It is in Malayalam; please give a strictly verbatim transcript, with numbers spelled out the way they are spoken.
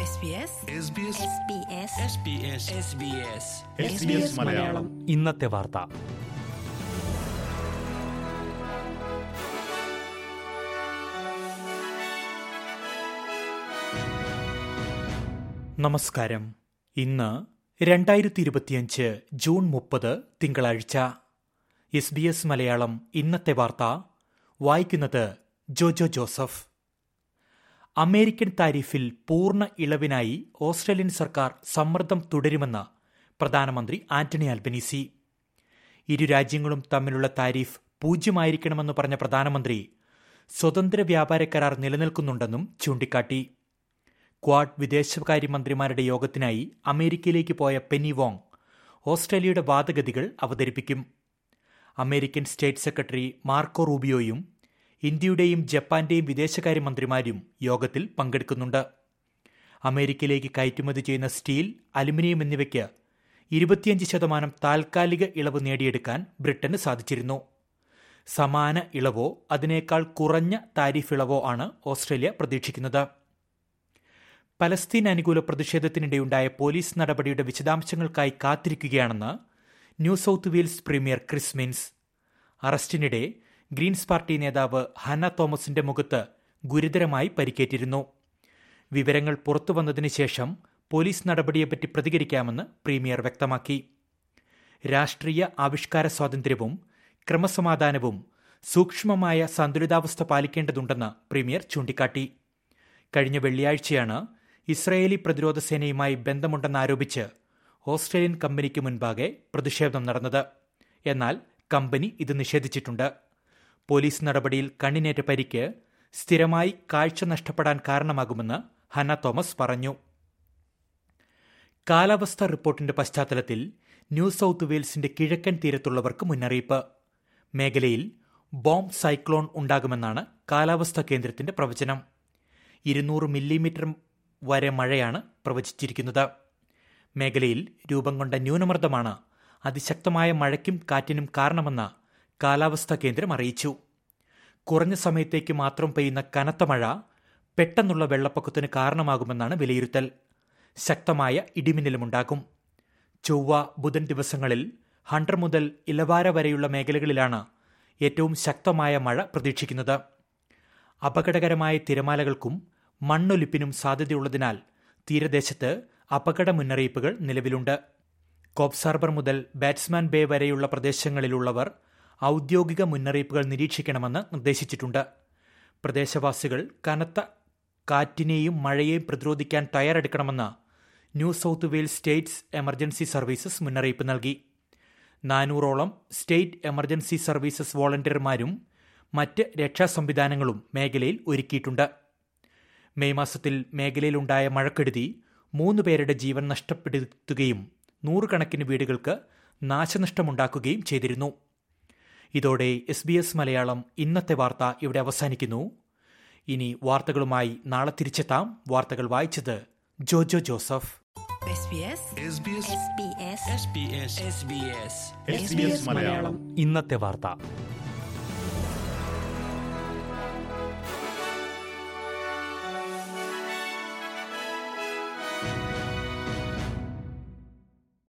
മലയാളം ഇന്നത്തെ വാർത്ത. നമസ്കാരം. ഇന്ന് രണ്ടായിരത്തി ഇരുപത്തിയഞ്ച് ജൂൺ മുപ്പത് തിങ്കളാഴ്ച. എസ് ബി എസ് മലയാളം ഇന്നത്തെ വാർത്ത വായിക്കുന്നത് ജോജോ ജോസഫ്. അമേരിക്കൻ താരിഫിൽ പൂർണ്ണ ഇളവിനായി ഓസ്ട്രേലിയൻ സർക്കാർ സമ്മർദ്ദം തുടരുമെന്ന് പ്രധാനമന്ത്രി ആന്റണി അൽബനീസി. ഇരു രാജ്യങ്ങളും തമ്മിലുള്ള താരിഫ് പൂജ്യമായിരിക്കണമെന്ന് പറഞ്ഞ പ്രധാനമന്ത്രി സ്വതന്ത്ര വ്യാപാര കരാർ നിലനിൽക്കുന്നുണ്ടെന്നും ചൂണ്ടിക്കാട്ടി. ക്വാഡ് വിദേശകാര്യമന്ത്രിമാരുടെ യോഗത്തിനായി അമേരിക്കയിലേക്ക് പോയ പെന്നി വോങ് ഓസ്ട്രേലിയയുടെ വാദഗതികൾ അവതരിപ്പിക്കും. അമേരിക്കൻ സ്റ്റേറ്റ് സെക്രട്ടറി മാർക്കോ റൂബിയോയും ഇന്ത്യയുടെയും ജപ്പാന്റെയും വിദേശകാര്യമന്ത്രിമാരും യോഗത്തിൽ പങ്കെടുക്കുന്നുണ്ട്. അമേരിക്കയിലേക്ക് കയറ്റുമതി ചെയ്യുന്ന സ്റ്റീൽ, അലുമിനിയം എന്നിവയ്ക്ക് ഇരുപത്തിയഞ്ച് ശതമാനം താൽക്കാലിക ഇളവ് നേടിയെടുക്കാൻ ബ്രിട്ടന് സാധിച്ചിരുന്നു. സമാന ഇളവോ അതിനേക്കാൾ കുറഞ്ഞ താരിഫ് ഇളവോ ആണ് ഓസ്ട്രേലിയ പ്രതീക്ഷിക്കുന്നത്. പലസ്തീൻ അനുകൂല പ്രതിഷേധത്തിനിടെയുണ്ടായ പോലീസ് നടപടിയുടെ വിശദാംശങ്ങൾക്കായി കാത്തിരിക്കുകയാണെന്ന് New South Wales premier Chris Minns. അറസ്റ്റിനിടെ ഗ്രീൻസ് പാർട്ടി നേതാവ് ഹന്ന തോമസിന്റെ മുഖത്ത് ഗുരുതരമായി പരിക്കേറ്റിരുന്നു. വിവരങ്ങൾ പുറത്തുവന്നതിന് ശേഷം പോലീസ് നടപടിയെപ്പറ്റി പ്രതികരിക്കാമെന്ന് പ്രീമിയർ വ്യക്തമാക്കി. രാഷ്ട്രീയ ആവിഷ്കാര സ്വാതന്ത്ര്യവും ക്രമസമാധാനവും സൂക്ഷ്മമായ സന്തുലിതാവസ്ഥ പാലിക്കേണ്ടതുണ്ടെന്ന് പ്രീമിയർ ചൂണ്ടിക്കാട്ടി. കഴിഞ്ഞ വെള്ളിയാഴ്ചയാണ് ഇസ്രായേലി പ്രതിരോധ സേനയുമായി ബന്ധമുണ്ടെന്നാരോപിച്ച് ഓസ്ട്രേലിയൻ കമ്പനിക്ക് മുൻപാകെ പ്രതിഷേധം നടന്നത്. എന്നാൽ കമ്പനി ഇത് നിഷേധിച്ചിട്ടുണ്ട്. പോലീസ് നടപടിയിൽ കണ്ണിനേറ്റ പരിക്ക് സ്ഥിരമായി കാഴ്ച നഷ്ടപ്പെടാൻ കാരണമാകുമെന്ന് ഹന്ന തോമസ് പറഞ്ഞു. കാലാവസ്ഥാ റിപ്പോർട്ടിന്റെ പശ്ചാത്തലത്തിൽ ന്യൂ സൌത്ത് വെയിൽസിന്റെ കിഴക്കൻ തീരത്തുള്ളവർക്ക് മുന്നറിയിപ്പ്. മേഖലയിൽ ബോംബ് സൈക്ലോൺ ഉണ്ടാകുമെന്നാണ് കാലാവസ്ഥാ കേന്ദ്രത്തിന്റെ പ്രവചനം. ഇരുന്നൂറ് മില്ലിമീറ്റർ വരെ മഴയാണ് പ്രവചിച്ചിരിക്കുന്നത്. മേഖലയിൽ രൂപം കൊണ്ട ന്യൂനമർദ്ദമാണ് അതിശക്തമായ മഴയ്ക്കും കാറ്റിനും കാരണമെന്ന് കാലാവസ്ഥാ കേന്ദ്രം അറിയിച്ചു. കുറഞ്ഞ സമയത്തേക്ക് മാത്രം പെയ്യുന്ന കനത്ത മഴ പെട്ടെന്നുള്ള വെള്ളപ്പൊക്കത്തിന് കാരണമാകുമെന്നാണ് വിലയിരുത്തൽ. ശക്തമായ ഇടിമിന്നലുമുണ്ടാകും. ചൊവ്വ, ബുധൻ ദിവസങ്ങളിൽ ഹണ്ടർ മുതൽ ഇലവാര വരെയുള്ള മേഖലകളിലാണ് ഏറ്റവും ശക്തമായ മഴ പ്രതീക്ഷിക്കുന്നത്. അപകടകരമായ തിരമാലകൾക്കും മണ്ണൊലിപ്പിനും സാധ്യതയുള്ളതിനാൽ തീരദേശത്ത് അപകട മുന്നറിയിപ്പുകൾ നിലവിലുണ്ട്. കോബ്സ് ഹാർബർ മുതൽ ബാറ്റ്സ്മാൻ ബേ വരെയുള്ള പ്രദേശങ്ങളിലുള്ളവർ ഔദ്യോഗിക മുന്നറിയിപ്പുകൾ നിരീക്ഷിക്കണമെന്ന് നിർദ്ദേശിച്ചിട്ടുണ്ട്. പ്രദേശവാസികൾ കനത്ത കാറ്റിനെയും മഴയെയും പ്രതിരോധിക്കാൻ തയ്യാറെടുക്കണമെന്ന് New South Wales states emergency services മുന്നറിയിപ്പ് നൽകി. നാനൂറോളം സ്റ്റേറ്റ് എമർജൻസി സർവീസസ് വോളണ്ടിയർമാരും മറ്റ് രക്ഷാ സംവിധാനങ്ങളും മേഖലയിൽ ഒരുക്കിയിട്ടുണ്ട്. മെയ് മാസത്തിൽ മേഖലയിലുണ്ടായ മഴക്കെടുതി മൂന്ന് പേരുടെ ജീവൻ നഷ്ടപ്പെടുത്തുകയും നൂറുകണക്കിന് വീടുകൾക്ക് നാശനഷ്ടമുണ്ടാക്കുകയും ചെയ്തിരുന്നു. ഇതോടെ എസ് ബി എസ് മലയാളം ഇന്നത്തെ വാർത്ത ഇവിടെ അവസാനിക്കുന്നു. ഇനി വാർത്തകളുമായി നാളെ തിരിച്ചെത്താം. വാർത്തകൾ വായിച്ചത് ജോജോ ജോസഫ്. ഇന്നത്തെ വാർത്ത.